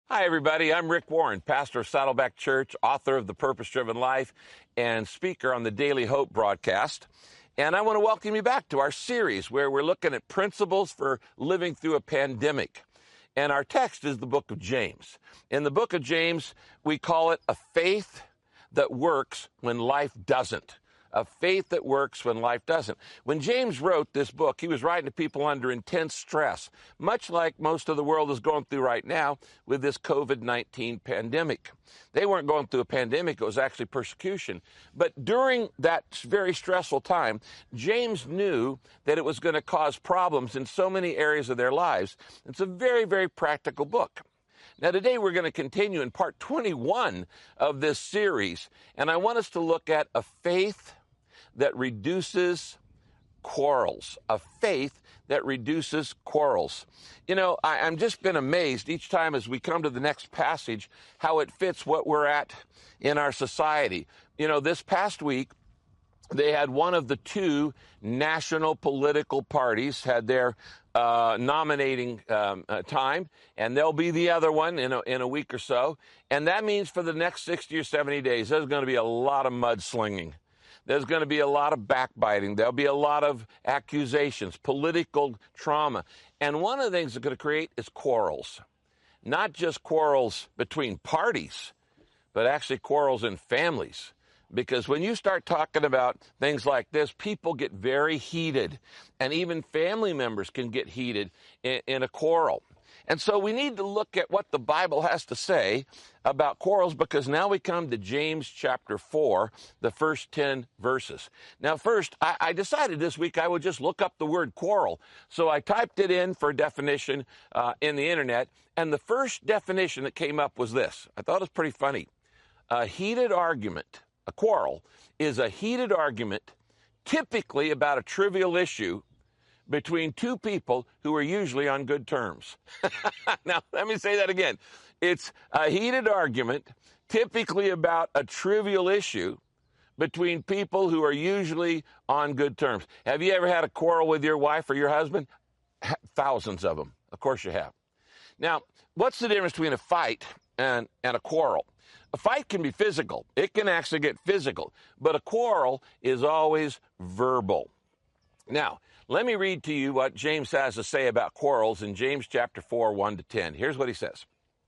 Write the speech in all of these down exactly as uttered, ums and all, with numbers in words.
Hi, everybody. I'm Rick Warren, pastor of Saddleback Church, author of The Purpose-Driven Life, and speaker on the Daily Hope broadcast. And I want to welcome you back to our series where we're looking at principles for living through a pandemic. And our text is the book of James. In the book of James, we call it a faith that works when life doesn't. A faith that works when life doesn't. When James wrote this book, he was writing to people under intense stress, much like most of the world is going through right now with this covid nineteen pandemic. They weren't going through a pandemic, it was actually persecution. But during that very stressful time, James knew that it was going to cause problems in so many areas of their lives. It's a very, very practical book. Now, today we're going to continue in part twenty-one of this series, and I want us to look at a faith that reduces quarrels, a faith that reduces quarrels. You know, I, I'm just been amazed each time as we come to the next passage how it fits what we're at in our society. You know, this past week, they had one of the two national political parties had their uh, nominating um, uh, time, and there'll be the other one in a, in a week or so. And that means for the next sixty or seventy days, there's going to be a lot of mudslinging. There's going to be a lot of backbiting. There'll be a lot of accusations, political trauma. And one of the things it's going to create is quarrels. Not just quarrels between parties, but actually quarrels in families. Because when you start talking about things like this, people get very heated. And even family members can get heated in, in a quarrel. And so we need to look at what the Bible has to say about quarrels, because now we come to James chapter four, the first ten verses. Now, first, I, I decided this week I would just look up the word quarrel. So I typed it in for a definition uh, in the internet, and the first definition that came up was this. I thought it was pretty funny. A heated argument, a quarrel, is a heated argument typically about a trivial issue between two people who are usually on good terms. Now, let me say that again. It's a heated argument, typically about a trivial issue between people who are usually on good terms. Have you ever had a quarrel with your wife or your husband? Thousands of them. Of course you have. Now, what's the difference between a fight and, and a quarrel? A fight can be physical. It can actually get physical. But a quarrel is always verbal. Now, let me read to you what James has to say about quarrels in James chapter four, one to ten. Here's what he says.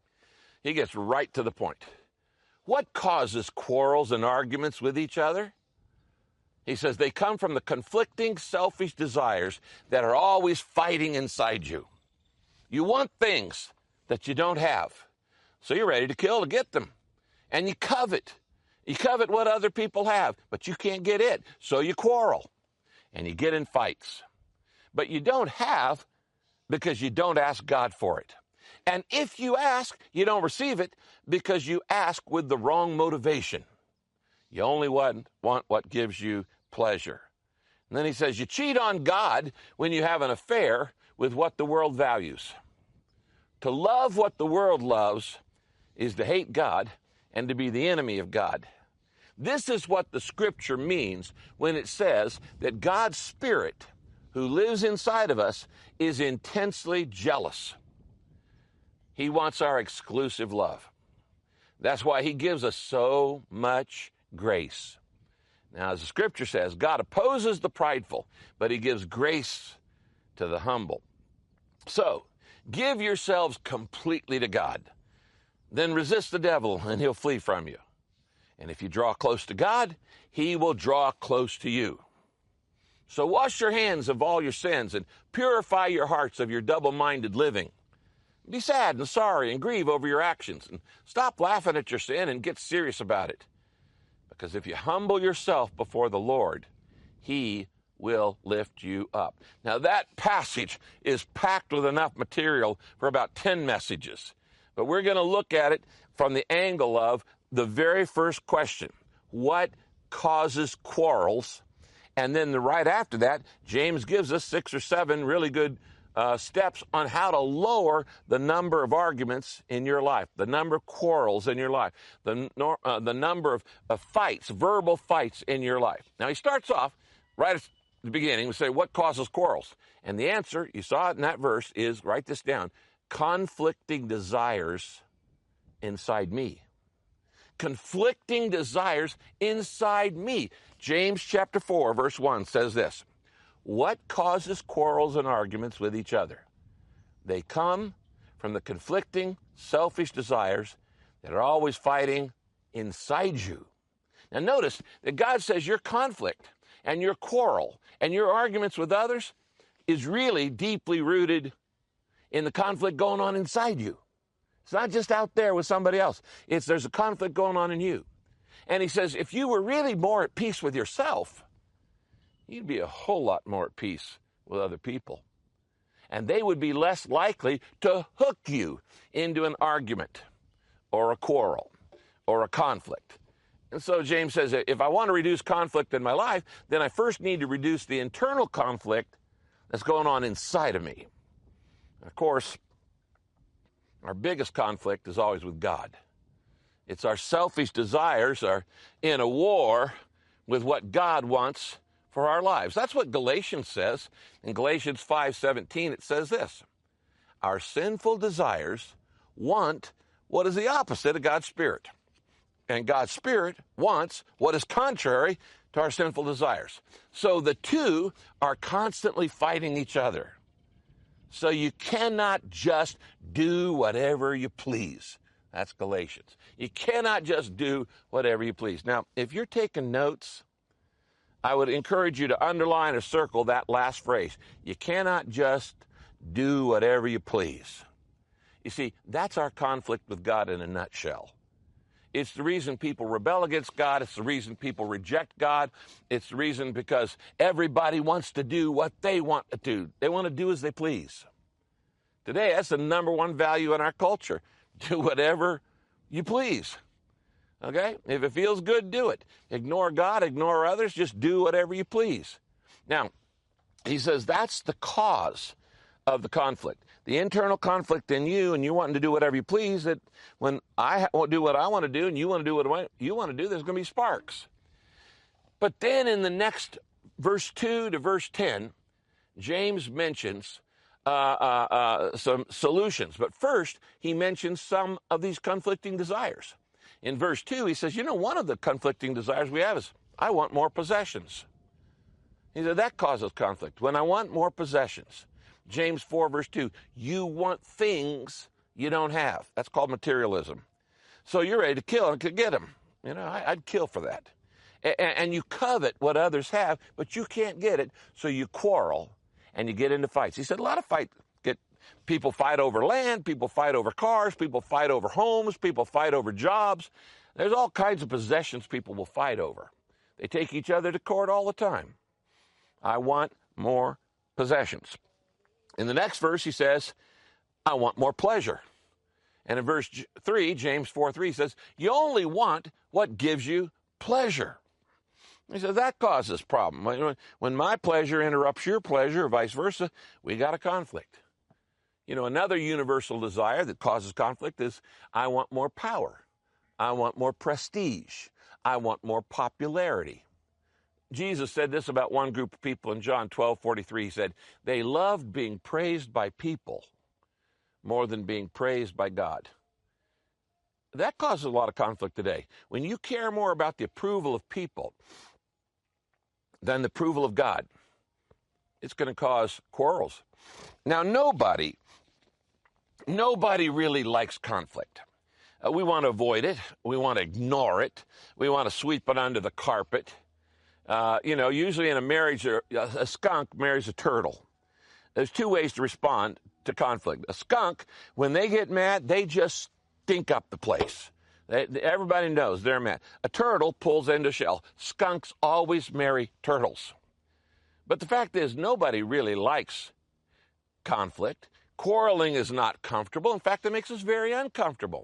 He gets right to the point. What causes quarrels and arguments with each other? He says they come from the conflicting, selfish desires that are always fighting inside you. You want things that you don't have, so you're ready to kill to get them. And you covet. You covet what other people have, but you can't get it, so you quarrel. And you get in fights. But you don't have because you don't ask God for it. And if you ask, you don't receive it because you ask with the wrong motivation. You only want, want what gives you pleasure. And then he says, you cheat on God when you have an affair with what the world values. To love what the world loves is to hate God and to be the enemy of God. This is what the scripture means when it says that God's Spirit, who lives inside of us, is intensely jealous. He wants our exclusive love. That's why he gives us so much grace. Now, as the scripture says, God opposes the prideful, but he gives grace to the humble. So, give yourselves completely to God. Then resist the devil, and he'll flee from you. And if you draw close to God, he will draw close to you. So wash your hands of all your sins and purify your hearts of your double-minded living. Be sad and sorry and grieve over your actions, and stop laughing at your sin and get serious about it. Because if you humble yourself before the Lord, he will lift you up. Now that passage is packed with enough material for about ten messages. But we're going to look at it from the angle of the very first question. What causes quarrels? And then the, right after that, James gives us six or seven really good uh, steps on how to lower the number of arguments in your life, the number of quarrels in your life, the, uh, the number of, of fights, verbal fights in your life. Now, he starts off right at the beginning. We say, what causes quarrels? And the answer, you saw it in that verse, is, write this down, conflicting desires inside me. Conflicting desires inside me. James chapter four, verse one says this: what causes quarrels and arguments with each other? They come from the conflicting, selfish desires that are always fighting inside you. Now notice that God says your conflict and your quarrel and your arguments with others is really deeply rooted in the conflict going on inside you. It's not just out there with somebody else. It's there's a conflict going on in you. And he says if you were really more at peace with yourself, you'd be a whole lot more at peace with other people. And they would be less likely to hook you into an argument or a quarrel or a conflict. And so James says that if I want to reduce conflict in my life, then I first need to reduce the internal conflict that's going on inside of me. And of course, our biggest conflict is always with God. It's our selfish desires are in a war with what God wants for our lives. That's what Galatians says. In Galatians five seventeen, it says this: our sinful desires want what is the opposite of God's Spirit. And God's Spirit wants what is contrary to our sinful desires. So the two are constantly fighting each other. So you cannot just do whatever you please. That's Galatians. You cannot just do whatever you please. Now, if you're taking notes, I would encourage you to underline or circle that last phrase. You cannot just do whatever you please. You see, that's our conflict with God in a nutshell. It's the reason people rebel against God. It's the reason people reject God. It's the reason because everybody wants to do what they want to do. They want to do as they please. Today, that's the number one value in our culture. Do whatever you please. Okay? If it feels good, do it. Ignore God, ignore others, just do whatever you please. Now, he says that's the cause of the conflict. The internal conflict in you and you wanting to do whatever you please, that when I won't do what I want to do and you want to do what you want to do, there's going to be sparks. But then in the next verse two to verse ten, James mentions uh, uh, uh, some solutions. But first, he mentions some of these conflicting desires. In verse two, he says, you know, one of the conflicting desires we have is, I want more possessions. He said, that causes conflict. When I want more possessions. James four, verse two, you want things you don't have. That's called materialism. So you're ready to kill and could get them. You know, I, I'd kill for that. A- and you covet what others have, but you can't get it, so you quarrel and you get into fights. He said a lot of fights get, people fight over land, people fight over cars, people fight over homes, people fight over jobs. There's all kinds of possessions people will fight over. They take each other to court all the time. I want more possessions. In the next verse, he says, I want more pleasure. And in verse three, James four three says, you only want what gives you pleasure. He says, that causes problem. When, when my pleasure interrupts your pleasure, or vice versa, we got a conflict. You know, another universal desire that causes conflict is, I want more power. I want more prestige. I want more popularity. Jesus said this about one group of people in John twelve forty-three. He said, they loved being praised by people more than being praised by God. That causes a lot of conflict today. When you care more about the approval of people than the approval of God, it's going to cause quarrels. Now, nobody, nobody really likes conflict. Uh, we want to avoid it. We want to ignore it. We want to sweep it under the carpet. Uh, you know, usually in a marriage, a, a skunk marries a turtle. There's two ways to respond to conflict. A skunk, when they get mad, they just stink up the place. They, everybody knows they're mad. A turtle pulls into shell. Skunks always marry turtles. But the fact is, nobody really likes conflict. Quarreling is not comfortable. In fact, it makes us very uncomfortable.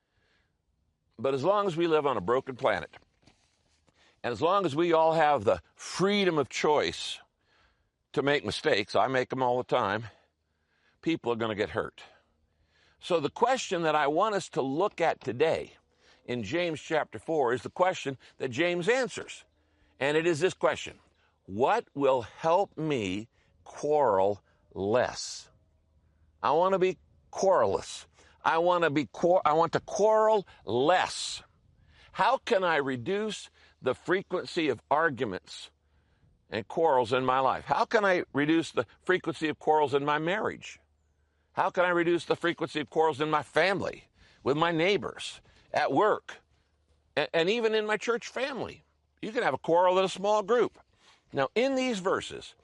But as long as we live on a broken planet, and as long as we all have the freedom of choice to make mistakes, I make them all the time, people are going to get hurt. So the question that I want us to look at today in James chapter four is the question that James answers. And it is this question: what will help me quarrel less? I want to be quarrelless. I want to be I want to quarrel less. How can I reduce the frequency of arguments and quarrels in my life? How can I reduce the frequency of quarrels in my marriage? How can I reduce the frequency of quarrels in my family, with my neighbors, at work, and, and even in my church family? You can have a quarrel in a small group. Now, in these verses,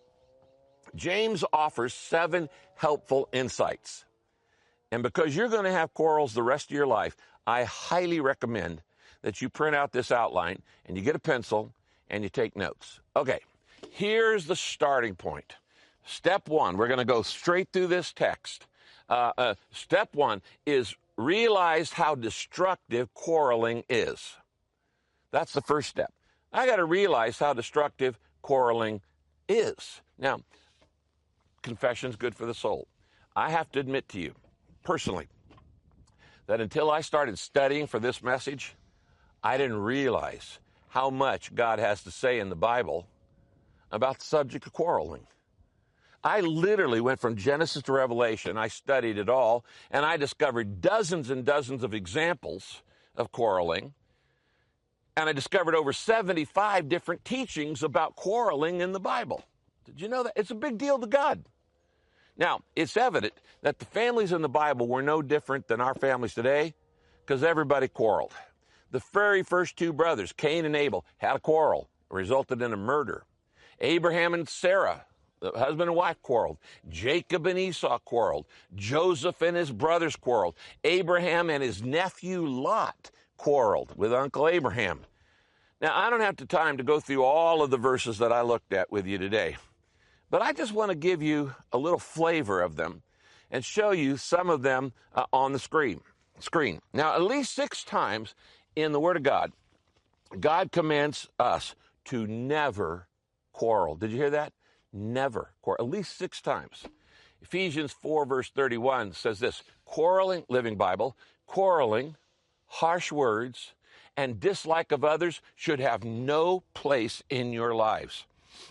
James offers seven helpful insights. And because you're going to have quarrels the rest of your life, I highly recommend that you print out this outline and you get a pencil and you take notes. Okay, here's the starting point. Step one, we're going to go straight through this text. Uh, uh, step one is realize how destructive quarreling is. That's the first step. I got to realize how destructive quarreling is. Now, confession's good for the soul. I have to admit to you, personally, that until I started studying for this message, I didn't realize how much God has to say in the Bible about the subject of quarreling. I literally went from Genesis to Revelation. I studied it all, and I discovered dozens and dozens of examples of quarreling. And I discovered over seventy-five different teachings about quarreling in the Bible. Did you know that? It's a big deal to God. Now, it's evident that the families in the Bible were no different than our families today because everybody quarreled. The very first two brothers, Cain and Abel, had a quarrel. It resulted in a murder. Abraham and Sarah, the husband and wife, quarreled. Jacob and Esau quarreled. Joseph and his brothers quarreled. Abraham and his nephew Lot quarreled with Uncle Abraham. Now, I don't have the time to go through all of the verses that I looked at with you today, but I just want to give you a little flavor of them and show you some of them uh, on the screen. Screen. Now, at least six times in the Word of God, God commands us to never quarrel. Did you hear that? Never quarrel. At least six times. Ephesians four, verse thirty-one says this, quarreling, Living Bible, quarreling, harsh words, and dislike of others should have no place in your lives.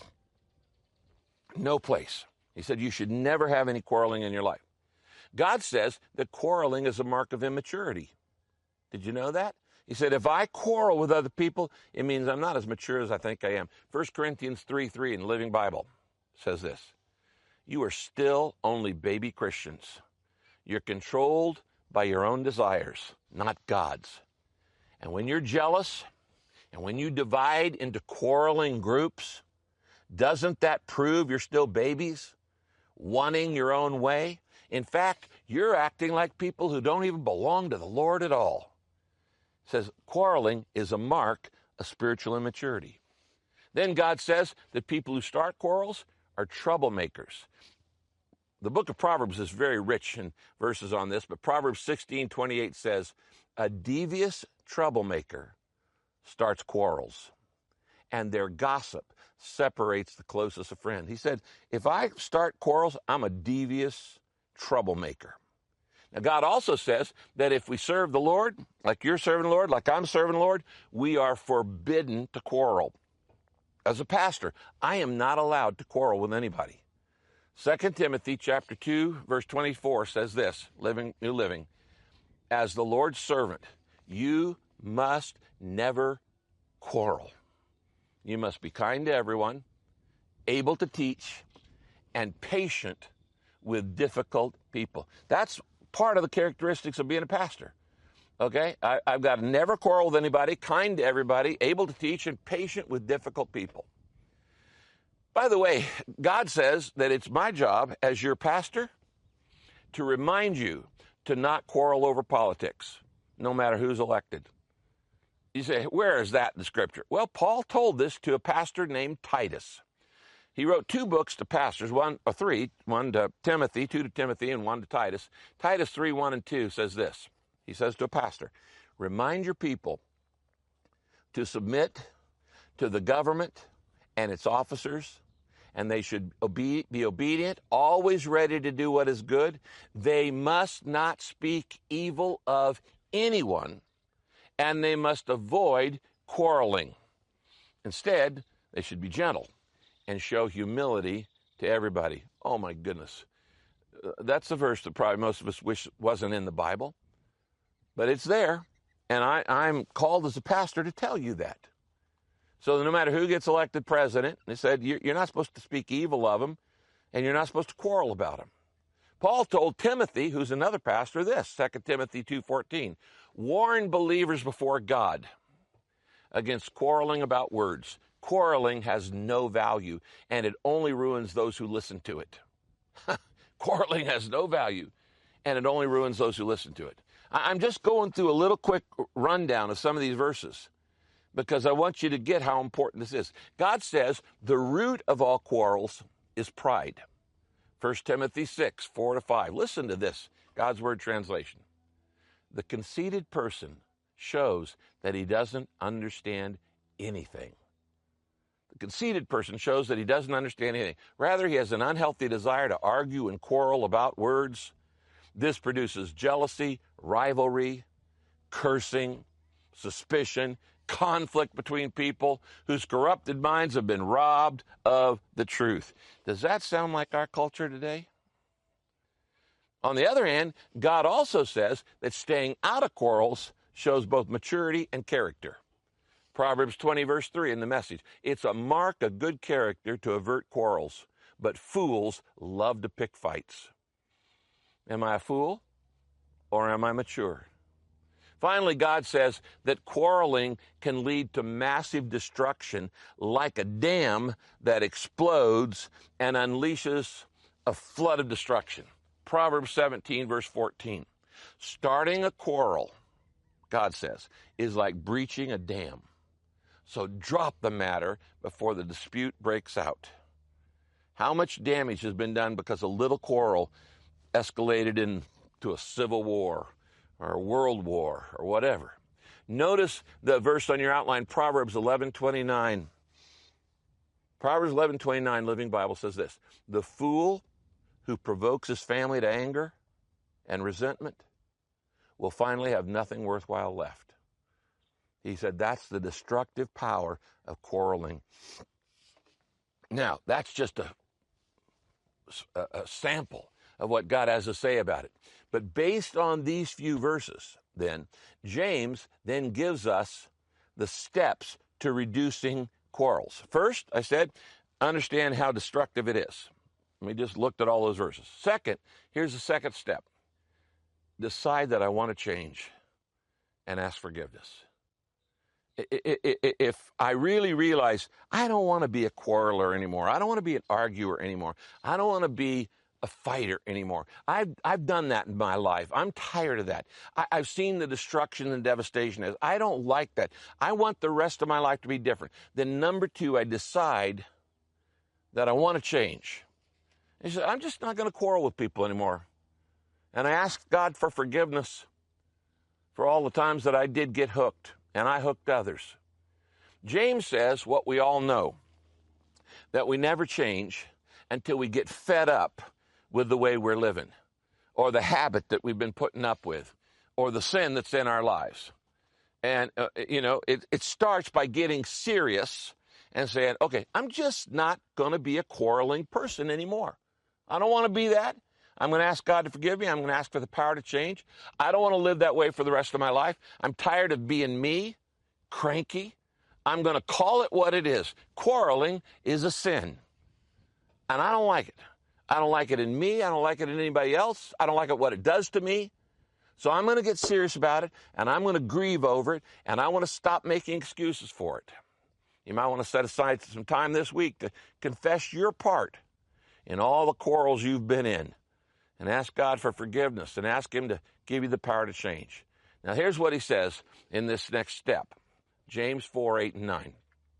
No place. He said you should never have any quarreling in your life. God says that quarreling is a mark of immaturity. Did you know that? He said, if I quarrel with other people, it means I'm not as mature as I think I am. First Corinthians three three in the Living Bible says this, you are still only baby Christians. You're controlled by your own desires, not God's. And when you're jealous and when you divide into quarreling groups, doesn't that prove you're still babies, wanting your own way? In fact, you're acting like people who don't even belong to the Lord at all. It says quarreling is a mark of spiritual immaturity. Then God says that people who start quarrels are troublemakers. The book of Proverbs is very rich in verses on this, but Proverbs sixteen twenty-eight says, a devious troublemaker starts quarrels, and their gossip separates the closest of friends. He said, if I start quarrels, I'm a devious troublemaker. Now, God also says that if we serve the Lord, like you're serving the Lord, like I'm serving the Lord, we are forbidden to quarrel. As a pastor, I am not allowed to quarrel with anybody. Second Timothy chapter two, verse twenty-four says this, Living, New Living, as the Lord's servant, you must never quarrel. You must be kind to everyone, able to teach, and patient with difficult people. That's part of the characteristics of being a pastor. Okay? I, I've got to never quarrel with anybody, kind to everybody, able to teach, and patient with difficult people. By the way, God says that it's my job as your pastor to remind you to not quarrel over politics, no matter who's elected. You say, where is that in the scripture? Well, Paul told this to a pastor named Titus. He wrote two books to pastors, one or three, one to Timothy, two to Timothy, and one to Titus. Titus three, one and two says this. He says to a pastor, remind your people to submit to the government and its officers, and they should obe- be obedient, always ready to do what is good. They must not speak evil of anyone, and they must avoid quarreling. Instead, they should be gentle and show humility to everybody. Oh, my goodness. that's a verse that probably most of us wish wasn't in the Bible, but it's there, and I, I'm called as a pastor to tell you that. So no matter who gets elected president, they said, you're not supposed to speak evil of him, and you're not supposed to quarrel about him. Paul told Timothy, who's another pastor, this, Second Timothy two fourteen, warn believers before God against quarreling about words. Quarreling has no value, and it only ruins those who listen to it. Quarreling has no value, and it only ruins those who listen to it. I'm just going through a little quick rundown of some of these verses because I want you to get how important this is. God says the root of all quarrels is pride. First Timothy six, four to five. Listen to this, God's Word translation. The conceited person shows that he doesn't understand anything. The conceited person shows that he doesn't understand anything. Rather, he has an unhealthy desire to argue and quarrel about words. This produces jealousy, rivalry, cursing, suspicion, conflict between people whose corrupted minds have been robbed of the truth. Does that sound like our culture today? On the other hand, God also says that staying out of quarrels shows both maturity and character. Proverbs twenty, verse three in the Message. It's a mark of good character to avert quarrels, but fools love to pick fights. Am I a fool or am I mature? Finally, God says that quarreling can lead to massive destruction like a dam that explodes and unleashes a flood of destruction. Proverbs seventeen, verse fourteen. Starting a quarrel, God says, is like breaching a dam. So drop the matter before the dispute breaks out. How much damage has been done because a little quarrel escalated into a civil war or a world war or whatever? Notice the verse on your outline, Proverbs eleven twenty-nine. Proverbs eleven twenty-nine, Living Bible, says this: the fool who provokes his family to anger and resentment will finally have nothing worthwhile left. He said that's the destructive power of quarreling. Now, that's just a, a, a sample of what God has to say about it. But based on these few verses, then, James then gives us the steps to reducing quarrels. First, I said, understand how destructive it is. We just looked at all those verses. Second, here's the second step. Decide that I want to change and ask forgiveness. If I really realize I don't want to be a quarreler anymore, I don't want to be an arguer anymore, I don't want to be a fighter anymore. I've, I've done that in my life. I'm tired of that. I, I've seen the destruction and devastation. I don't like that. I want the rest of my life to be different. Then number two, I decide that I want to change. He said, I'm just not going to quarrel with people anymore. And I asked God for forgiveness for all the times that I did get hooked, and I hooked others. James says what we all know, that we never change until we get fed up with the way we're living, or the habit that we've been putting up with, or the sin that's in our lives. And, uh, you know, it, it starts by getting serious and saying, okay, I'm just not going to be a quarreling person anymore. I don't want to be that. I'm going to ask God to forgive me. I'm going to ask for the power to change. I don't want to live that way for the rest of my life. I'm tired of being me, cranky. I'm going to call it what it is. Quarreling is a sin, and I don't like it. I don't like it in me. I don't like it in anybody else. I don't like it what it does to me. So I'm going to get serious about it, and I'm going to grieve over it, and I want to stop making excuses for it. You might want to set aside some time this week to confess your part in all the quarrels you've been in, and ask God for forgiveness, and ask Him to give you the power to change. Now, here's what He says in this next step. James four, eight, and nine.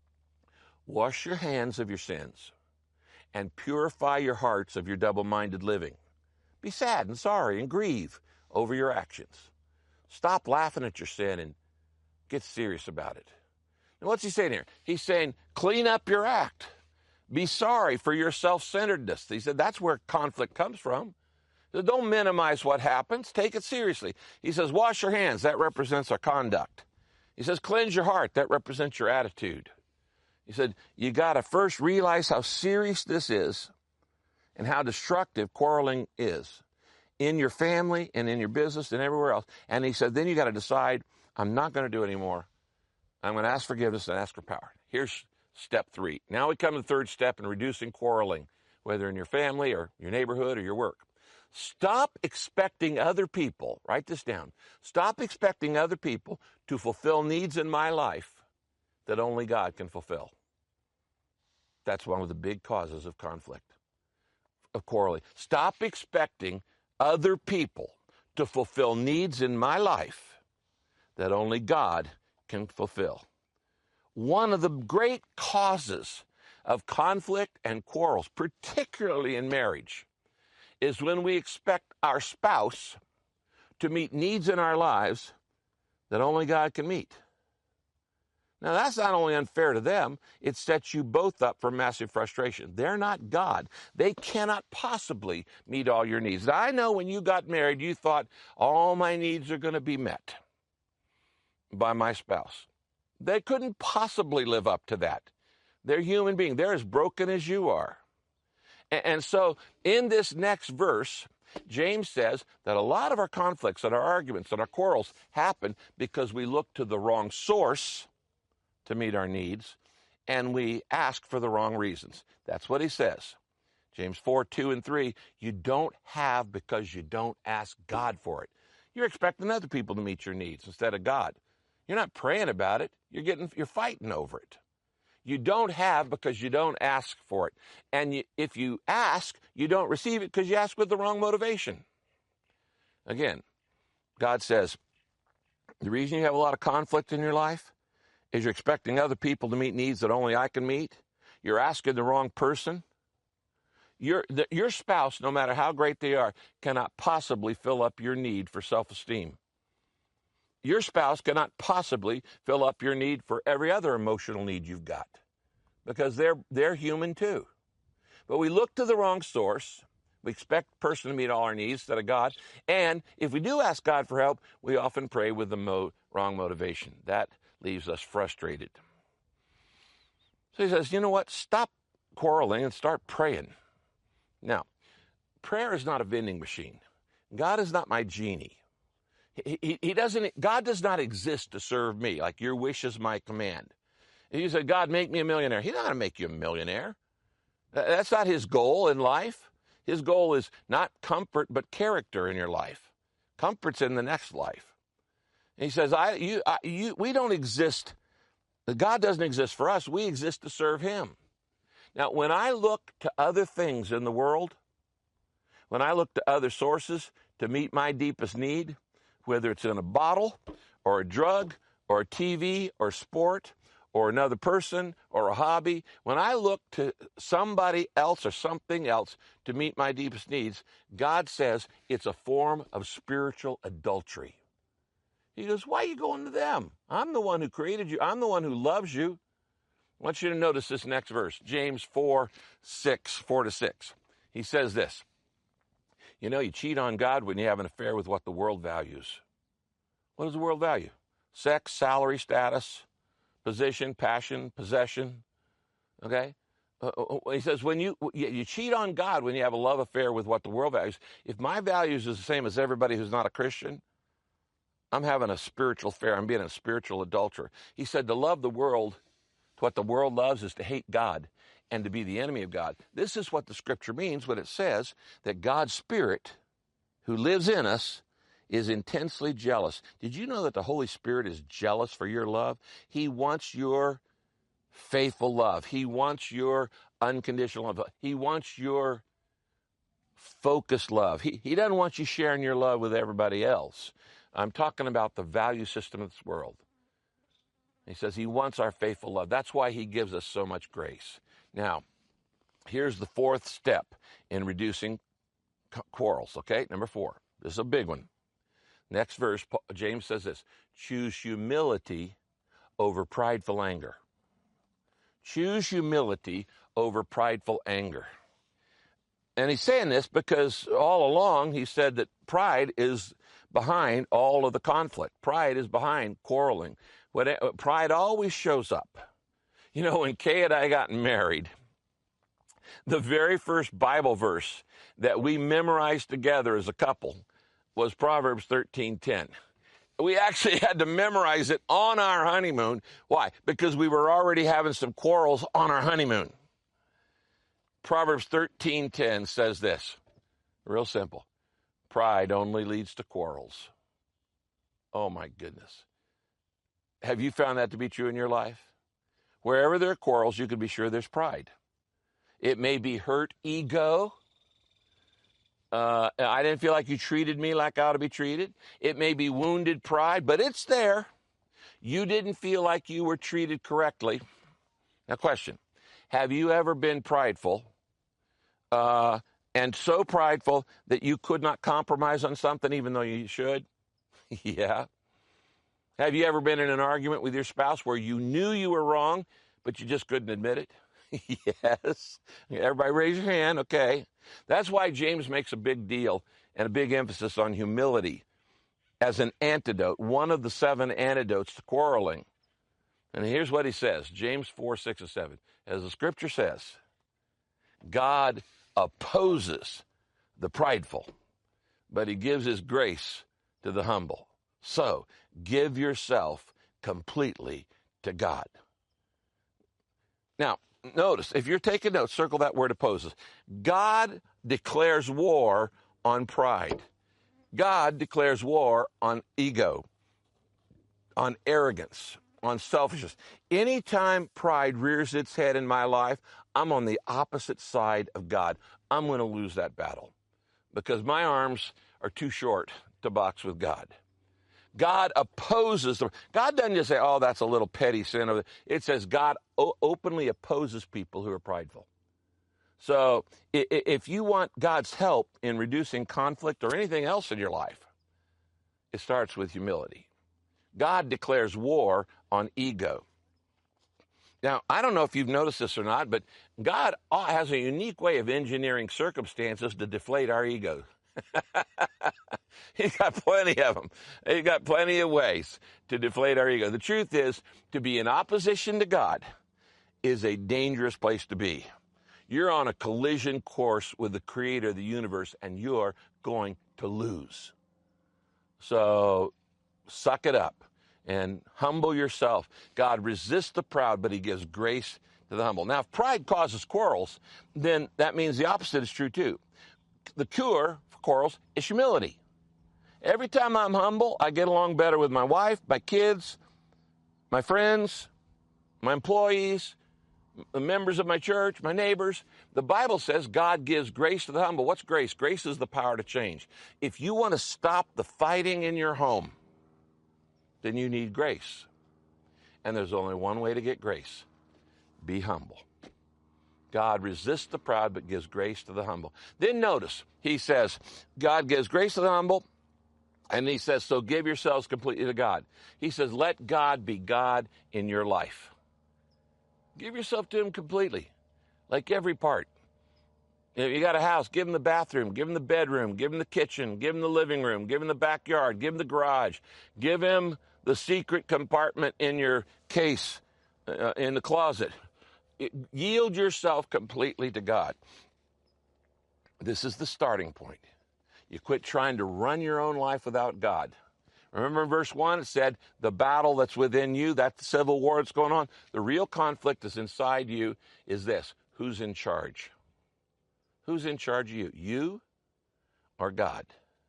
Wash your hands of your sins, and purify your hearts of your double-minded living. Be sad and sorry and grieve over your actions. Stop laughing at your sin and get serious about it. Now, what's he saying here? He's saying, clean up your act. Be sorry for your self-centeredness. He said that's where conflict comes from. So don't minimize what happens. Take it seriously. He says, wash your hands. That represents our conduct. He says, cleanse your heart. That represents your attitude. He said, you got to first realize how serious this is and how destructive quarreling is in your family and in your business and everywhere else. And he said, then you got to decide, I'm not going to do it anymore. I'm going to ask forgiveness and ask for power. Here's step three. Now we come to the third step in reducing quarreling, whether in your family or your neighborhood or your work. Stop expecting other people, write this down, stop expecting other people to fulfill needs in my life that only God can fulfill. That's one of the big causes of conflict, of quarreling. Stop expecting other people to fulfill needs in my life that only God can fulfill. One of the great causes of conflict and quarrels, particularly in marriage, is when we expect our spouse to meet needs in our lives that only God can meet. Now, that's not only unfair to them, it sets you both up for massive frustration. They're not God. They cannot possibly meet all your needs. Now, I know when you got married, you thought, all my needs are going to be met by my spouse. They couldn't possibly live up to that. They're human beings. They're as broken as you are. And so in this next verse, James says that a lot of our conflicts and our arguments and our quarrels happen because we look to the wrong source to meet our needs, and we ask for the wrong reasons. That's what he says. James four, two, and three, you don't have because you don't ask God for it. You're expecting other people to meet your needs instead of God. You're not praying about it. You're getting, you're fighting over it. You don't have because you don't ask for it. And you, if you ask, you don't receive it because you ask with the wrong motivation. Again, God says, the reason you have a lot of conflict in your life is you're expecting other people to meet needs that only I can meet. You're asking the wrong person. Your, the, your spouse, no matter how great they are, cannot possibly fill up your need for self-esteem. Your spouse cannot possibly fill up your need for every other emotional need you've got because they're, they're human too. But we look to the wrong source. We expect the person to meet all our needs instead of God. And if we do ask God for help, we often pray with the mo- wrong motivation. That leaves us frustrated. So he says, you know what? Stop quarreling and start praying. Now, prayer is not a vending machine. God is not my genie. He, he, he doesn't, God does not exist to serve me, like your wish is my command. If you say, God, make me a millionaire, he's not going to make you a millionaire. That's not his goal in life. His goal is not comfort, but character in your life. Comfort's in the next life. And he says, I, you, I, you, we don't exist, God doesn't exist for us, we exist to serve him. Now, when I look to other things in the world, when I look to other sources to meet my deepest need, whether it's in a bottle or a drug or a T V or sport or another person or a hobby, when I look to somebody else or something else to meet my deepest needs, God says it's a form of spiritual adultery. He goes, why are you going to them? I'm the one who created you. I'm the one who loves you. I want you to notice this next verse, James four, six, four to six. He says this. You know, you cheat on God when you have an affair with what the world values. What does the world value? Sex, salary, status, position, passion, possession. Okay? Uh, he says, when you, you cheat on God when you have a love affair with what the world values. If my values is the same as everybody who's not a Christian, I'm having a spiritual affair. I'm being a spiritual adulterer. He said to love the world, what the world loves is to hate God and to be the enemy of God. This is what the scripture means when it says that God's Spirit, who lives in us, is intensely jealous. Did you know that the Holy Spirit is jealous for your love? He wants your faithful love. He wants your unconditional love. He wants your focused love. He, he doesn't want you sharing your love with everybody else. I'm talking about the value system of this world. He says he wants our faithful love. That's why he gives us so much grace. Now, here's the fourth step in reducing quarrels, okay? Number four. This is a big one. Next verse, James says this, choose humility over prideful anger. Choose humility over prideful anger. And he's saying this because all along he said that pride is behind all of the conflict. Pride is behind quarreling. When pride always shows up. You know, when Kay and I got married, The very first Bible verse that we memorized together as a couple was Proverbs thirteen ten. We actually had to memorize it on our honeymoon. Why? Because we were already having some quarrels on our honeymoon. Proverbs thirteen ten says this, real simple. Pride only leads to quarrels. Oh my goodness. Have you found that to be true in your life? Wherever there are quarrels, you can be sure there's pride. It may be hurt ego. Uh, I didn't feel like you treated me like I ought to be treated. It may be wounded pride, but it's there. You didn't feel like you were treated correctly. Now, question. Have you ever been prideful uh, and so prideful that you could not compromise on something even though you should? Yeah. Have you ever been in an argument with your spouse where you knew you were wrong, but you just couldn't admit it? Yes. Everybody raise your hand. Okay. That's why James makes a big deal and a big emphasis on humility as an antidote, one of the seven antidotes to quarreling. And here's what he says, James four, six, and seven. As the scripture says, God opposes the prideful, but he gives his grace to the humble. So give yourself completely to God. Now, notice, if you're taking notes, circle that word opposes. God declares war on pride. God declares war on ego, on arrogance, on selfishness. Anytime pride rears its head in my life, I'm on the opposite side of God. I'm going to lose that battle because my arms are too short to box with God. God opposes them. God doesn't just say, oh, that's a little petty sin. It says God o- openly opposes people who are prideful. So if you want God's help in reducing conflict or anything else in your life, it starts with humility. God declares war on ego. Now, I don't know if you've noticed this or not, but God has a unique way of engineering circumstances to deflate our ego. He's got plenty of them. He's got plenty of ways to deflate our ego. The truth is, to be in opposition to God is a dangerous place to be. You're on a collision course with the creator of the universe, and you're going to lose. So suck it up and humble yourself. God resists the proud, but he gives grace to the humble. Now, if pride causes quarrels, then that means the opposite is true too. The cure for quarrels is humility. Every time I'm humble, I get along better with my wife, my kids, my friends, my employees, the members of my church, my neighbors. The Bible says God gives grace to the humble. What's grace? Grace is the power to change. If you want to stop the fighting in your home, then you need grace. And there's only one way to get grace. Be humble. God resists the proud, but gives grace to the humble. Then notice, he says, God gives grace to the humble, and he says, so give yourselves completely to God. He says, let God be God in your life. Give yourself to him completely, like every part. If you got a house, give him the bathroom, give him the bedroom, give him the kitchen, give him the living room, give him the backyard, give him the garage, give him the secret compartment in your case, uh, in the closet. Yield yourself completely to God. This is the starting point. You quit trying to run your own life without God. Remember in verse one, it said, the battle that's within you, that's the civil war that's going on. The real conflict that's inside you is this. Who's in charge? Who's in charge of you? You or God?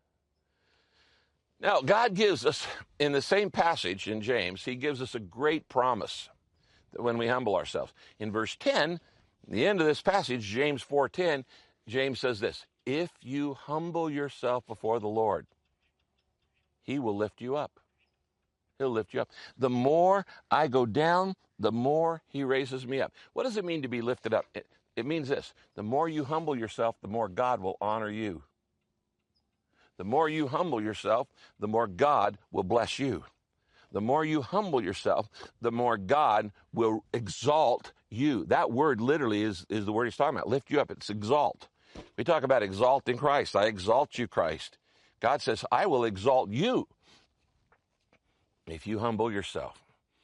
Now, God gives us, in the same passage in James, he gives us a great promise that when we humble ourselves. In verse ten, the end of this passage, James four ten, James says this, if you humble yourself before the Lord, he will lift you up. He'll lift you up. The more I go down, the more he raises me up. What does it mean to be lifted up? It, it means this. The more you humble yourself, the more God will honor you. The more you humble yourself, the more God will bless you. The more you humble yourself, the more God will exalt you. That word literally is, is the word he's talking about. Lift you up. It's exalt. We talk about exalting Christ. I exalt you, Christ. God says, I will exalt you if you humble yourself.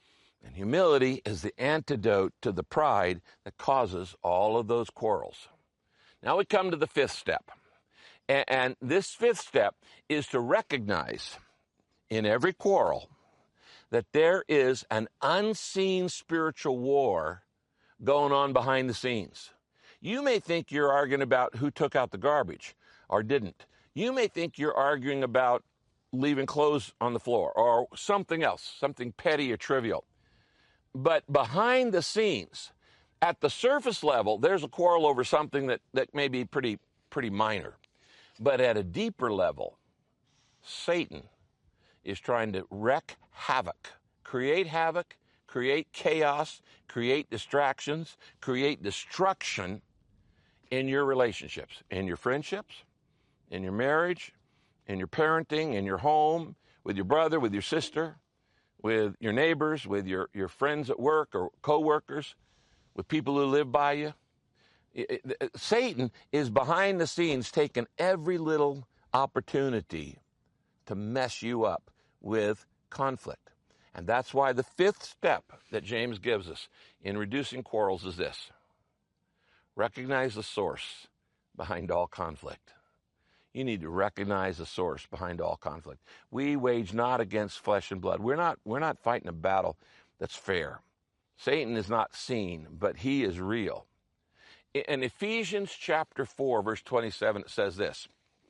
And humility is the antidote to the pride that causes all of those quarrels. Now we come to the fifth step. And, and this fifth step is to recognize in every quarrel that there is an unseen spiritual war going on behind the scenes. You may think you're arguing about who took out the garbage or didn't. You may think you're arguing about leaving clothes on the floor or something else, something petty or trivial. But behind the scenes, at the surface level, there's a quarrel over something that, that may be pretty, pretty minor. But at a deeper level, Satan is trying to wreak havoc, create havoc, create chaos, create distractions, create destruction in your relationships, in your friendships, in your marriage, in your parenting, in your home, with your brother, with your sister, with your neighbors, with your, your friends at work or co-workers, with people who live by you. It, it, Satan is behind the scenes taking every little opportunity to mess you up with conflict. And that's why the fifth step that James gives us in reducing quarrels is this. Recognize the source behind all conflict. You need to recognize the source behind all conflict. We wage not against flesh and blood. We're not, we're not fighting a battle that's fair. Satan is not seen, but he is real. In Ephesians chapter four, verse twenty-seven, it says this.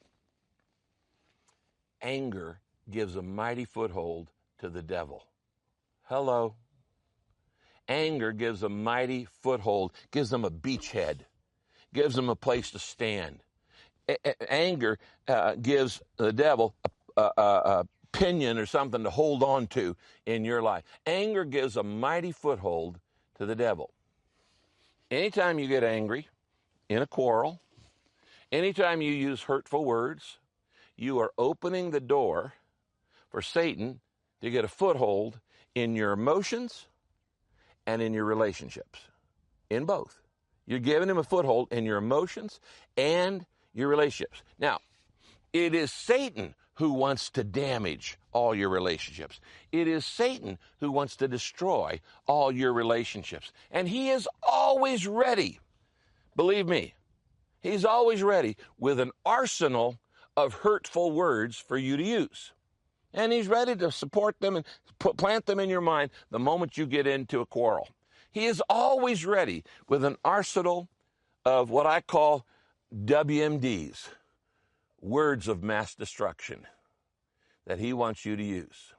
Anger gives a mighty foothold to the devil. Hello. Anger gives a mighty foothold, gives them a beachhead, gives them a place to stand. A- anger uh, gives the devil a, a, a pinion or something to hold on to in your life. Anger gives a mighty foothold to the devil. Anytime you get angry in a quarrel, anytime you use hurtful words, you are opening the door for Satan to get a foothold in your emotions and in your relationships, in both. You're giving him a foothold in your emotions and your relationships. Now, it is Satan who wants to damage all your relationships. It is Satan who wants to destroy all your relationships. And he is always ready. Believe me, he's always ready with an arsenal of hurtful words for you to use. And he's ready to support them and put, plant them in your mind the moment you get into a quarrel. He is always ready with an arsenal of what I call W M Ds, words of mass destruction, that he wants you to use.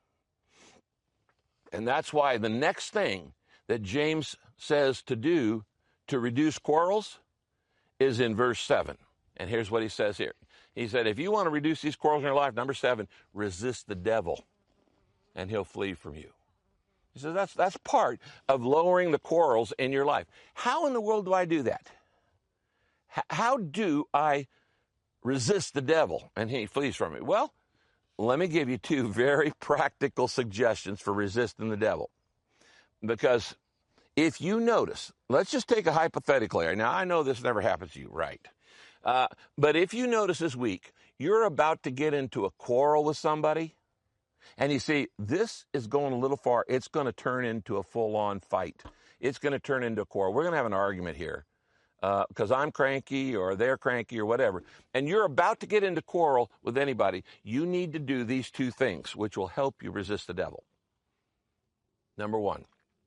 And that's why the next thing that James says to do to reduce quarrels is in verse seven. And here's what he says here. He said, if you want to reduce these quarrels in your life, number seven, resist the devil, and he'll flee from you. He says that's, that's part of lowering the quarrels in your life. How in the world do I do that? H- how do I resist the devil and he flees from me? Well, let me give you two very practical suggestions for resisting the devil. Because if you notice, let's just take a hypothetical here. Now, I know this never happens to you, right? Uh, but if you notice this week, you're about to get into a quarrel with somebody, and you see, this is going a little far. It's going to turn into a full-on fight. It's going to turn into a quarrel. We're going to have an argument here because uh, I'm cranky or they're cranky or whatever. And you're about to get into quarrel with anybody. You need to do these two things, which will help you resist the devil. Number one,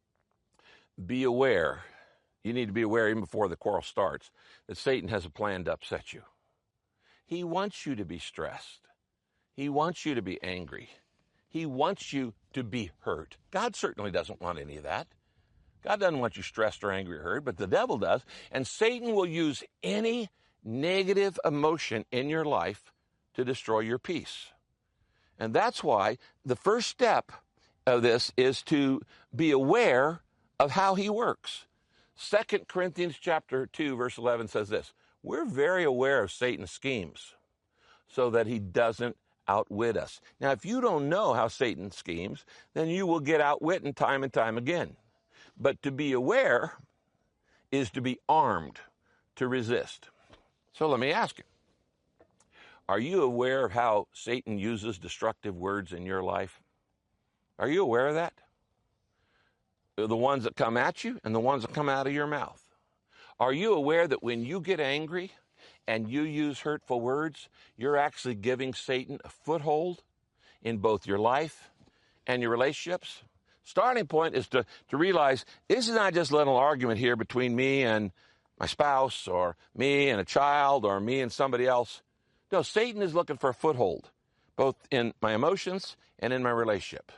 be aware. You need to be aware even before the quarrel starts that Satan has a plan to upset you. He wants you to be stressed. He wants you to be angry. He wants you to be hurt. God certainly doesn't want any of that. God doesn't want you stressed or angry or hurt, but the devil does. And Satan will use any negative emotion in your life to destroy your peace. And that's why the first step of this is to be aware of how he works. Second Corinthians chapter two, verse eleven says this, we're very aware of Satan's schemes so that he doesn't outwit us. Now, if you don't know how Satan schemes, then you will get outwitted time and time again. But to be aware is to be armed to resist. So let me ask you, are you aware of how Satan uses destructive words in your life? Are you aware of that? The ones that come at you and the ones that come out of your mouth. Are you aware that when you get angry and you use hurtful words, you're actually giving Satan a foothold in both your life and your relationships? Starting point is to, to realize this is not just a little argument here between me and my spouse, or me and a child, or me and somebody else. No, Satan is looking for a foothold, both in my emotions and in my relationship.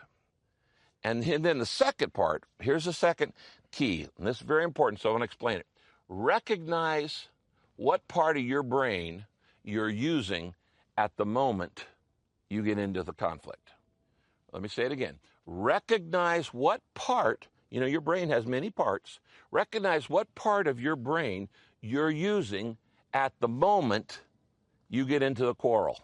And then the second part, here's the second key, and this is very important, so I want to explain it. Recognize what part of your brain you're using at the moment you get into the conflict. Let me say it again. Recognize what part, you know, your brain has many parts. Recognize what part of your brain you're using at the moment you get into the quarrel.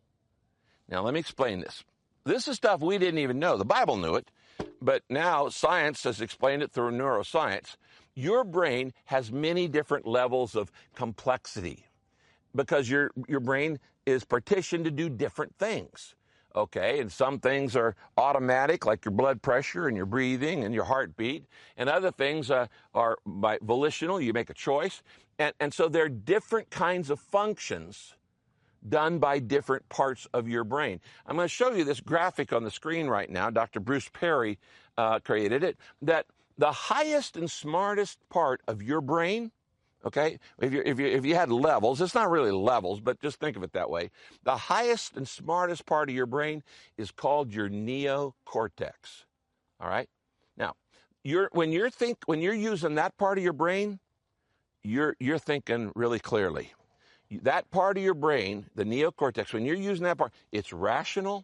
Now, let me explain this. This is stuff we didn't even know. The Bible knew it, but now science has explained it through neuroscience. Your brain has many different levels of complexity because your, your brain is partitioned to do different things. Okay, and some things are automatic, like your blood pressure and your breathing and your heartbeat, and other things uh, are by volitional. You make a choice, and, and so there are different kinds of functions done by different parts of your brain. I'm going to show you this graphic on the screen right now. Doctor Bruce Perry uh, created it, that the highest and smartest part of your brain, okay, if you, if you, if you had levels, it's not really levels, but just think of it that way. The highest and smartest part of your brain is called your neocortex, all right? Now, you're, when, you're think, when you're using that part of your brain, you're, you're thinking really clearly. That part of your brain, the neocortex, when you're using that part, it's rational,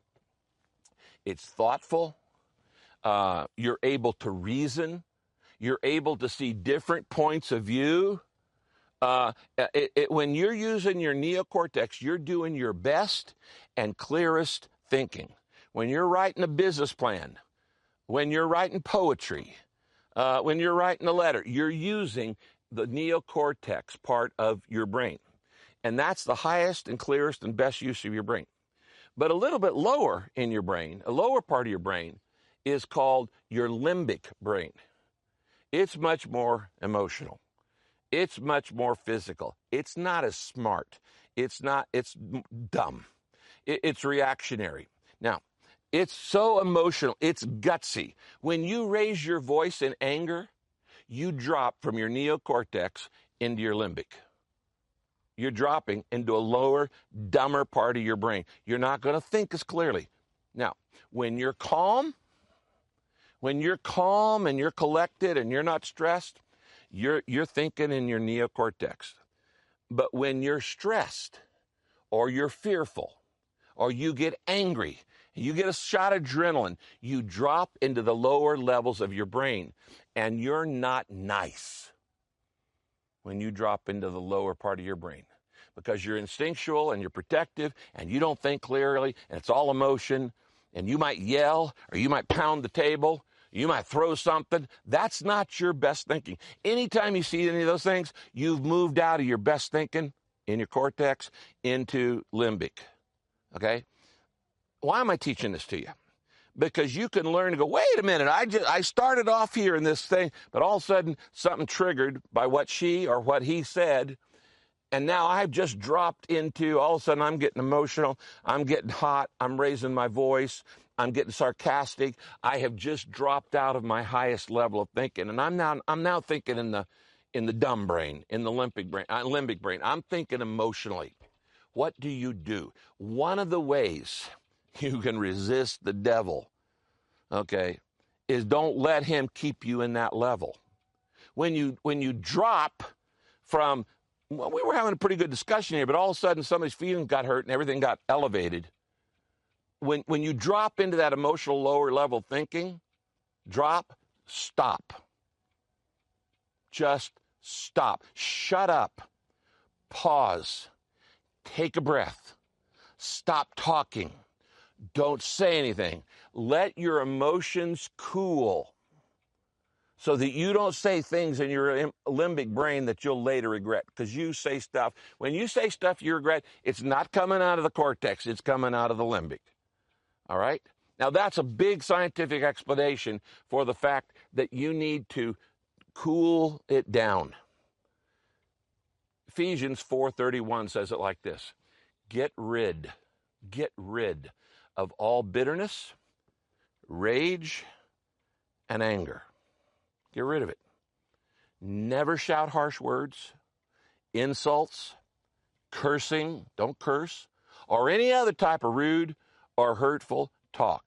it's thoughtful, uh, you're able to reason, you're able to see different points of view. Uh, it, it, when you're using your neocortex, you're doing your best and clearest thinking. When you're writing a business plan, when you're writing poetry, uh, when you're writing a letter, you're using the neocortex part of your brain. And that's the highest and clearest and best use of your brain. But a little bit lower in your brain, a lower part of your brain, is called your limbic brain. It's much more emotional. It's much more physical. It's not as smart. It's not, it's dumb. It, it's reactionary. Now, it's so emotional. It's gutsy. When you raise your voice in anger, you drop from your neocortex into your limbic. You're dropping into a lower, dumber part of your brain. You're not going to think as clearly. Now, when you're calm, when you're calm and you're collected and you're not stressed, you're, you're thinking in your neocortex. But when you're stressed or you're fearful or you get angry, you get a shot of adrenaline, you drop into the lower levels of your brain, and you're not nice when you drop into the lower part of your brain, because you're instinctual and you're protective and you don't think clearly and it's all emotion, and you might yell or you might pound the table, you might throw something. That's not your best thinking. Anytime you see any of those things, you've moved out of your best thinking in your cortex into limbic, okay? Why am I teaching this to you? Because you can learn to go, wait a minute, I just I started off here in this thing, but all of a sudden something triggered by what she or what he said, and now I've just dropped into, all of a sudden I'm getting emotional, I'm getting hot, I'm raising my voice, I'm getting sarcastic. I have just dropped out of my highest level of thinking, and I'm now I'm now thinking in the in the dumb brain, in the limbic brain, uh, limbic brain. I'm thinking emotionally. What do you do? One of the ways you can resist the devil, okay, is don't let him keep you in that level. When you when you drop from, well, we were having a pretty good discussion here, but all of a sudden somebody's feelings got hurt and everything got elevated. When when you drop into that emotional lower level thinking, drop, stop. Just stop. Shut up. Pause. Take a breath. Stop talking. Don't say anything. Let your emotions cool so that you don't say things in your limbic brain that you'll later regret, because you say stuff. When you say stuff you regret, it's not coming out of the cortex. It's coming out of the limbic. All right? Now, that's a big scientific explanation for the fact that you need to cool it down. Ephesians four thirty-one says it like this: Get rid, get rid of all bitterness, rage, and anger. Get rid of it. Never shout harsh words, insults, cursing, don't curse, or any other type of rude or hurtful talk.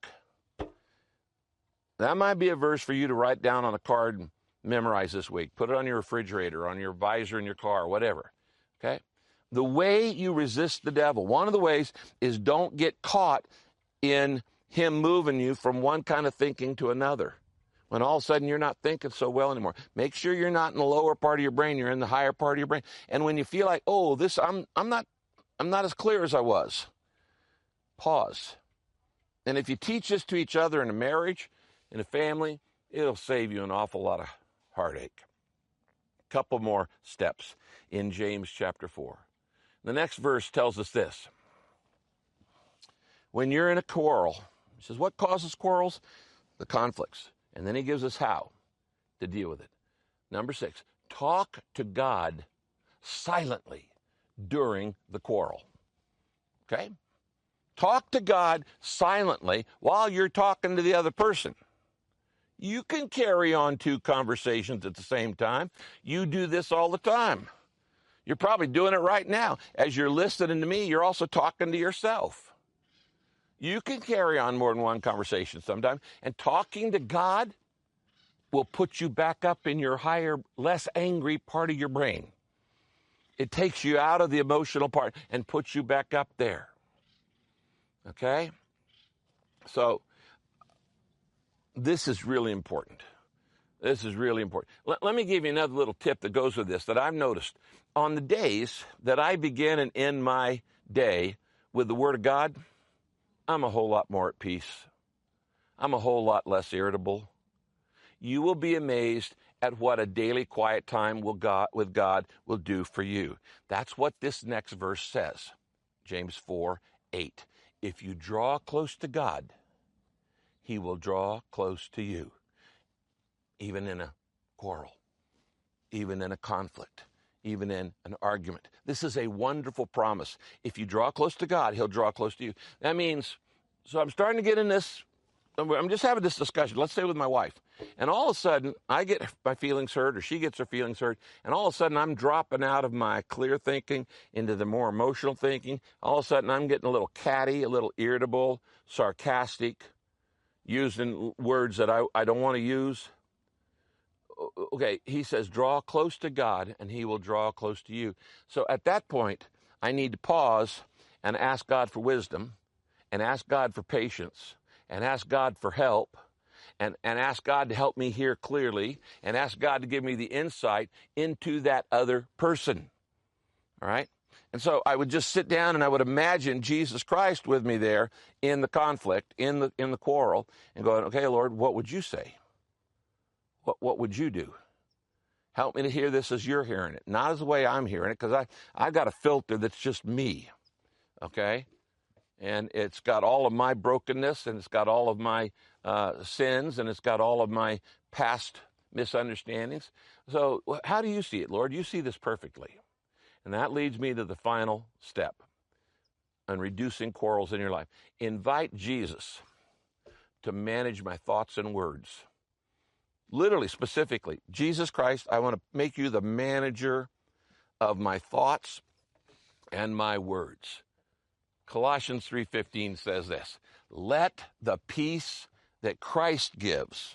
That might be a verse for you to write down on a card and memorize this week. Put it on your refrigerator, on your visor in your car, whatever. Okay? The way you resist the devil, one of the ways is don't get caught in him moving you from one kind of thinking to another. When all of a sudden you're not thinking so well anymore. Make sure you're not in the lower part of your brain, you're in the higher part of your brain. And when you feel like, oh, this I'm I'm not I'm not as clear as I was, pause. And if you teach this to each other in a marriage, in a family, it'll save you an awful lot of heartache. A couple more steps in James chapter four. The next verse tells us this. When you're in a quarrel, he says, what causes quarrels? The conflicts. And then he gives us how to deal with it. Number six, talk to God silently during the quarrel. Okay? Talk to God silently while you're talking to the other person. You can carry on two conversations at the same time. You do this all the time. You're probably doing it right now. As you're listening to me, you're also talking to yourself. You can carry on more than one conversation sometimes. And talking to God will put you back up in your higher, less angry part of your brain. It takes you out of the emotional part and puts you back up there. Okay? So, this is really important. This is really important. Let, let me give you another little tip that goes with this that I've noticed. On the days that I begin and end my day with the Word of God, I'm a whole lot more at peace. I'm a whole lot less irritable. You will be amazed at what a daily quiet time will God, with God will do for you. That's what this next verse says. James four eight. If you draw close to God, He will draw close to you. Even in a quarrel, even in a conflict, even in an argument. This is a wonderful promise. If you draw close to God, He'll draw close to you. That means, so I'm starting to get in this, I'm just having this discussion, let's say with my wife, and all of a sudden I get my feelings hurt or she gets her feelings hurt, and all of a sudden I'm dropping out of my clear thinking into the more emotional thinking. All of a sudden I'm getting a little catty, a little irritable, sarcastic, using words that I, I don't want to use. Okay, he says, draw close to God and He will draw close to you. So at that point, I need to pause and ask God for wisdom and ask God for patience and ask God for help and, and ask God to help me hear clearly and ask God to give me the insight into that other person. All right? And so I would just sit down and I would imagine Jesus Christ with me there in the conflict, in the in the quarrel, and going, okay, Lord, what would you say? What what would you do? Help me to hear this as you're hearing it, not as the way I'm hearing it, because I, I've got a filter that's just me, okay? And it's got all of my brokenness, and it's got all of my uh, sins, and it's got all of my past misunderstandings. So how do you see it, Lord? You see this perfectly. And that leads me to the final step on reducing quarrels in your life. Invite Jesus to manage my thoughts and words. Literally, specifically, Jesus Christ, I want to make you the manager of my thoughts and my words. Colossians three fifteen says this, let the peace that Christ gives,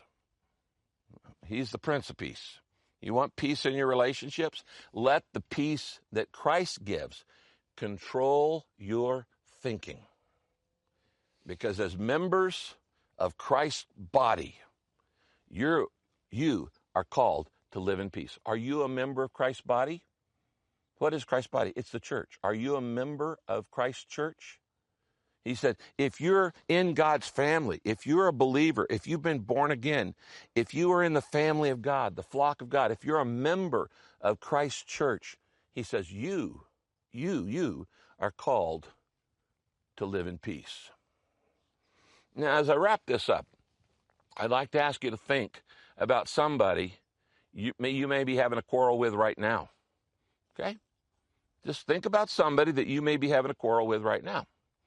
He's the Prince of Peace. You want peace in your relationships? Let the peace that Christ gives control your thinking. Because as members of Christ's body, you're You are called to live in peace. Are you a member of Christ's body? What is Christ's body? It's the church. Are you a member of Christ's church? He said, if you're in God's family, if you're a believer, if you've been born again, if you are in the family of God, the flock of God, if you're a member of Christ's church, he says, you, you, you are called to live in peace. Now, as I wrap this up, I'd like to ask you to think about somebody you may, you may be having a quarrel with right now. Okay? Just think about somebody that you may be having a quarrel with right now.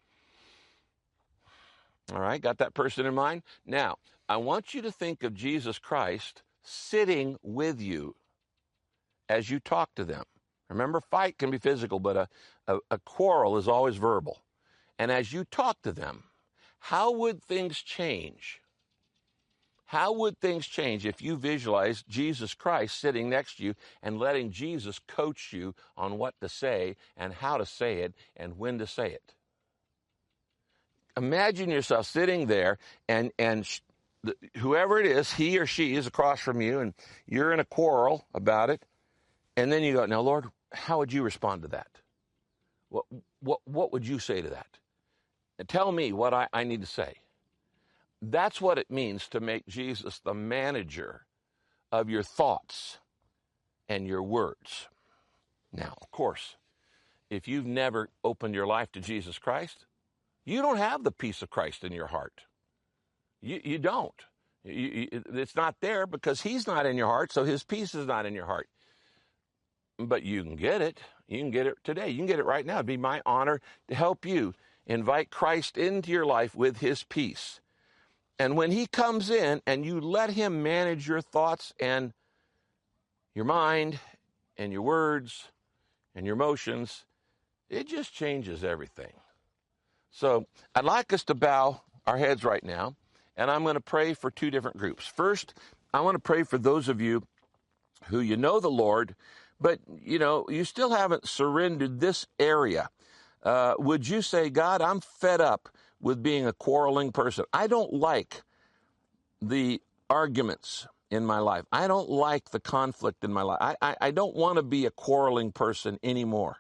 All right, got that person in mind? Now, I want you to think of Jesus Christ sitting with you as you talk to them. Remember, fight can be physical, but a, a, a quarrel is always verbal. And as you talk to them, how would things change? How would things change if you visualize Jesus Christ sitting next to you and letting Jesus coach you on what to say and how to say it and when to say it? Imagine yourself sitting there and, and sh- the, whoever it is, he or she is across from you and you're in a quarrel about it. And then you go, now, Lord, how would you respond to that? What, what, what would you say to that? And tell me what I, I need to say. That's what it means to make Jesus the manager of your thoughts and your words. Now, of course, if you've never opened your life to Jesus Christ, you don't have the peace of Christ in your heart. You, you don't. You, you, it's not there because he's not in your heart, so his peace is not in your heart. But you can get it. You can get it today. You can get it right now. It'd be my honor to help you invite Christ into your life with his peace. And when he comes in and you let him manage your thoughts and your mind and your words and your emotions, it just changes everything. So I'd like us to bow our heads right now, and I'm going to pray for two different groups. First, I want to pray for those of you who you know the Lord, but, you know, you still haven't surrendered this area. Uh, would you say, God, I'm fed up with being a quarreling person. I don't like the arguments in my life. I don't like the conflict in my life. I, I, I don't want to be a quarreling person anymore.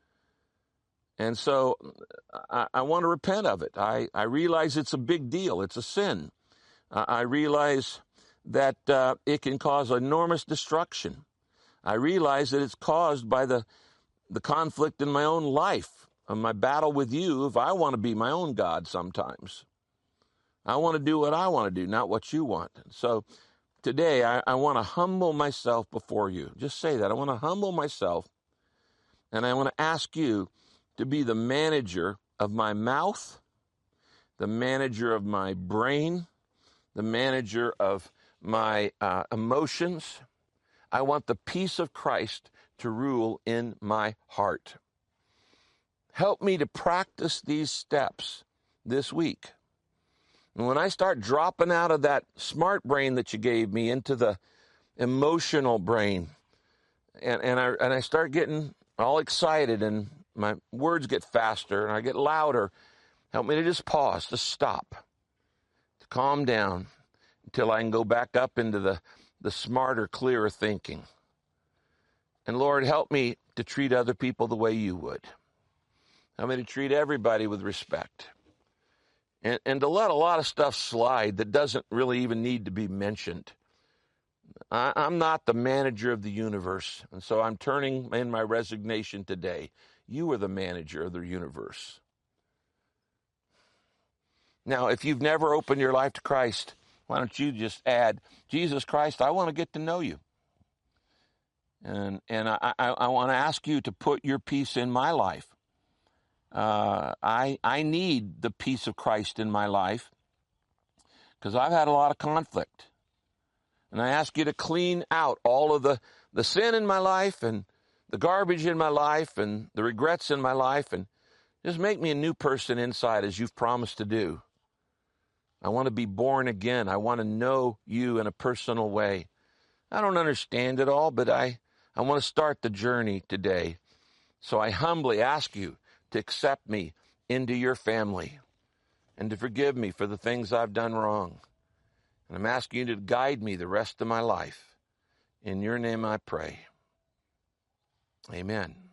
And so I, I want to repent of it. I, I realize it's a big deal. It's a sin. Uh, I realize that uh, it can cause enormous destruction. I realize that it's caused by the, the conflict in my own life, of my battle with you, if I want to be my own God sometimes. I want to do what I want to do, not what you want. So today I, I want to humble myself before you. Just say that. I want to humble myself, and I want to ask you to be the manager of my mouth, the manager of my brain, the manager of my uh, emotions. I want the peace of Christ to rule in my heart. Help me to practice these steps this week. And when I start dropping out of that smart brain that you gave me into the emotional brain, and, and, I, and I start getting all excited and my words get faster and I get louder, help me to just pause, to stop, to calm down until I can go back up into the, the smarter, clearer thinking. And Lord, help me to treat other people the way you would. Help me to treat everybody with respect. And, and to let a lot of stuff slide that doesn't really even need to be mentioned. I, I'm not the manager of the universe, and so I'm turning in my resignation today. You are the manager of the universe. Now, if you've never opened your life to Christ, why don't you just add, Jesus Christ, I want to get to know you. And, and I, I, I want to ask you to put your peace in my life. Uh, I I need the peace of Christ in my life because I've had a lot of conflict. And I ask you to clean out all of the, the sin in my life and the garbage in my life and the regrets in my life, and just make me a new person inside as you've promised to do. I want to be born again. I want to know you in a personal way. I don't understand it all, but I, I want to start the journey today. So I humbly ask you to accept me into your family and to forgive me for the things I've done wrong. And I'm asking you to guide me the rest of my life. In your name I pray. Amen.